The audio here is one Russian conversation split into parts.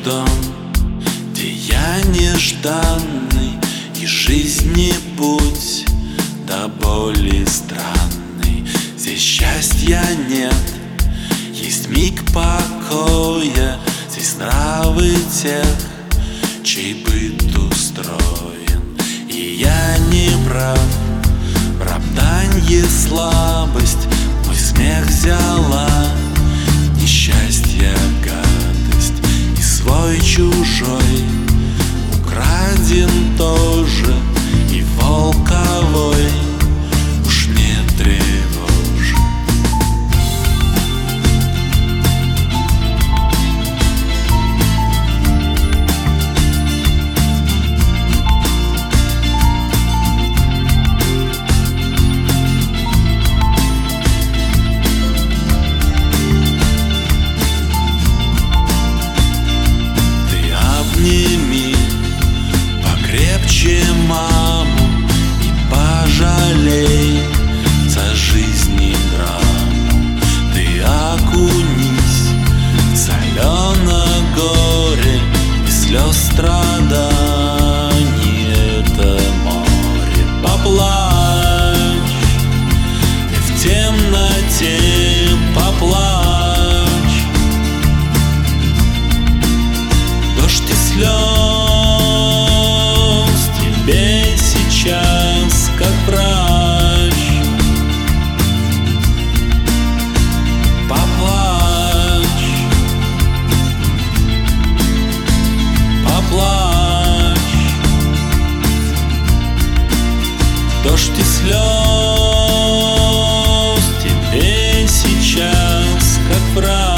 дом, где я нежданный, и жизни путь до боли странный. Здесь счастья нет, есть миг покоя. Здесь нравы тех, чей быт устроен. И я не прав, в роптанье слабость. Мой смех взяла несчастье, гадость. И свой чужой украден тоже, и волковой уж не тревожен. Обними покрепче маму и пожалей за жизнь и драму. Ты окунись в соленое горе и слез страданий это море. Поплачь и в темноте поплачь. Дождь и слез тебе сейчас как врач. Поплачь, поплачь. Дождь и слез тебе сейчас как врач.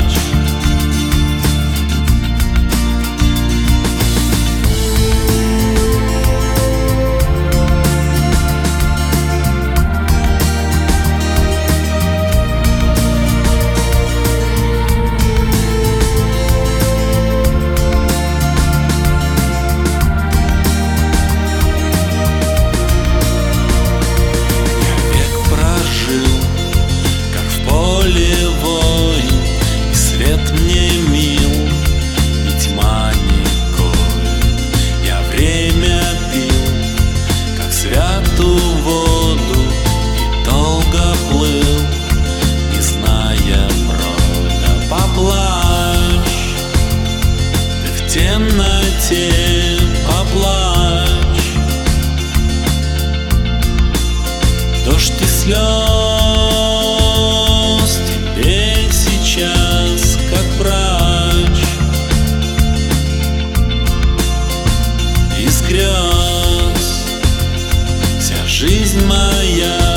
Воду и долго плыл, не зная брода. Поплачь ты в темноте, поплачь. Дождь и слез тебе сейчас как врач. Из грез жизнь моя